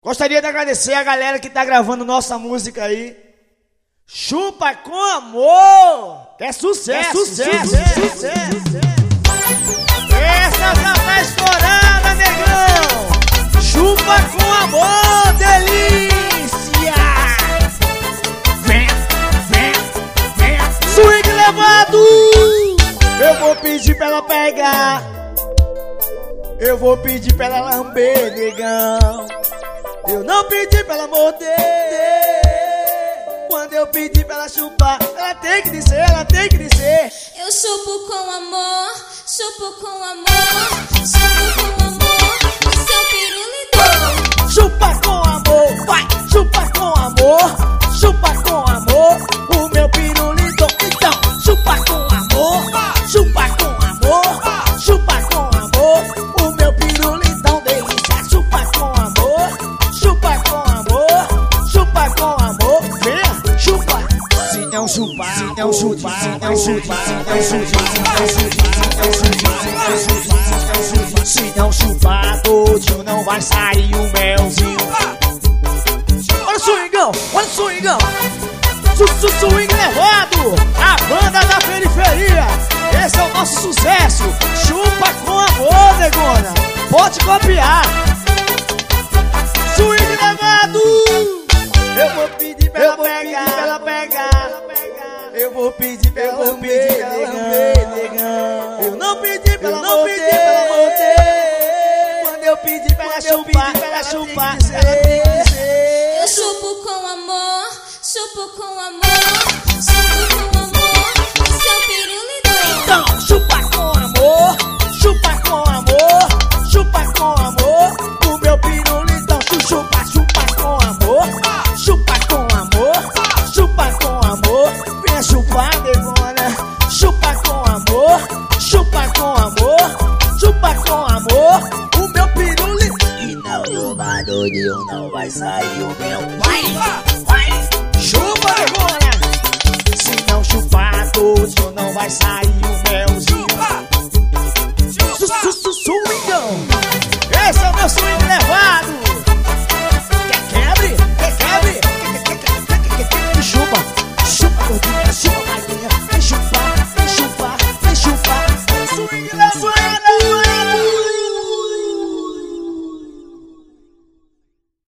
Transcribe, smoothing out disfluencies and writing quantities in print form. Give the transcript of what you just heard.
Gostaria de agradecer a galera que tá gravando nossa música aí. Chupa com amor! É sucesso, sucesso. Essa já tá estourada, negão! Chupa com amor, delícia! Vem! Swing levado! Eu vou pedir pra ela pegar. Eu vou pedir pra ela lamber, negão. Eu não pedi pra ela morder. Quando eu pedi pra ela chupar, ela tem que dizer, ela tem que dizer. Eu chupo com amor, chupo com amor, chupo com amor, o seu pirulito. Chupa com amor, vai, chupa com amor, chupa com amor, o meu pirulito. Então, chupa com amor, chupa com amor, chupa com amor, o meu pirulitão delícia. Chupa com amor, chupa com amor, chupa com amor, vem, chupa. Se não chupar, se não chupar, se não chupar, se não chupar, todinho não vai sair o melzinho. Olha o swingão, olha o swingão. Swing levado, a banda da periferia. Esse é o nosso sucesso. Chupa com amor, negona. Pode copiar. Swing levado. Eu vou pedir pra ela pegar. Eu vou pedir pra ela lamber, negão. Eu não pedi pra ela morder. Quando eu pedi pra ela chupar, ela tem que dizer. Eu chupo com amor, chupo com amor, chupo com amor, o seu pirulito. Então, chupa com amor, chupa com amor, chupa com amor, o meu pirulitão. Chupa, chupa com amor, chupa com amor, chupa com amor. Venha chupar, negona. Chupa com amor, chupa com amor, chupa com amor, o meu pirulito. E não chupa doidinho, não vai sair o meu. Vai, chupa, negona. Se não chupar doidinho, não vai sair